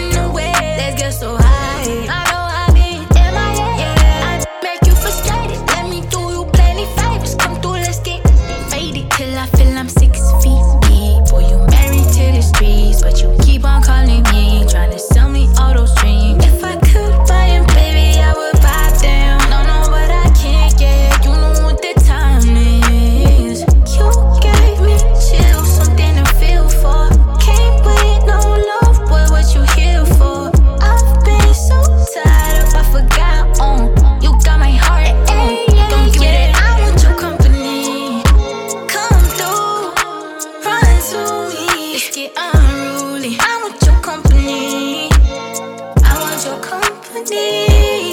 in the way. Let's get so high. I know I be MIA. Yeah, I make you frustrated. Let me do you plenty favors. Come through, let's get faded till I feel I'm 6 feet deep. Boy, you married to the streets, but you keep on calling me, trying to sell me all those dreams. If I could buy him, baby, I would buy them. No, but I can't get. You know what the time is. You gave me chills, something to feel for. Can't wait, no love, boy, what you here for? I've been so tired of I forgot. You got my heart. Don't give it. I want your company. Come through, run to me. Let's get unruly. I want your company. I want your company.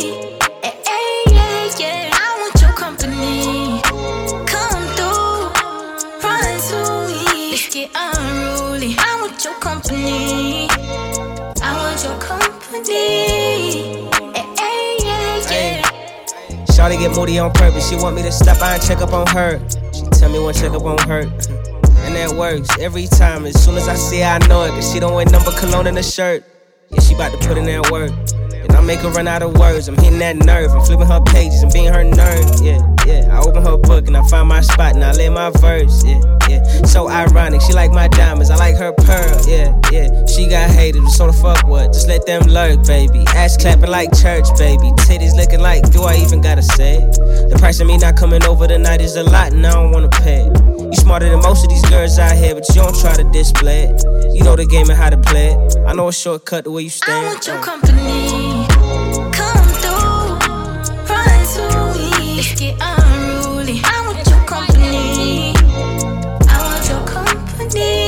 Yeah. I want your company. Come through, run to me. Let's get unruly. I want your company. I want your company. Yeah. Shawty get moody on purpose. She want me to stop by and check up on her. She tell me one checkup on her. And that works every time. As soon as I see her, I know it. Cause she don't wear number cologne in the shirt. Yeah, she about to put in that work. And I make her run out of words. I'm hitting that nerve. I'm flipping her pages and being her nerd. Yeah. I open her book and I find my spot and I lay my verse. Yeah. So ironic. She like my diamonds. I like her pearl. Yeah. She got haters, but so the fuck what? Just let them lurk, baby. Ass clapping like church, baby. Titties looking like, do I even gotta say it? The price of me not coming over tonight is a lot and I don't wanna pay it. You smarter than most of these girls out here, but you don't try to display it. You know the game and how to play it. I know a shortcut the way you stand. I want your company. Come through, run to me. Let's get unruly. I want your company. I want your company.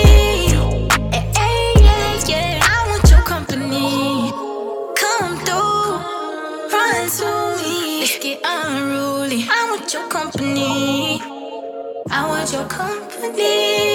Yeah. I want your company. Come through, run to me. Let's get unruly. I want your company. I want your company.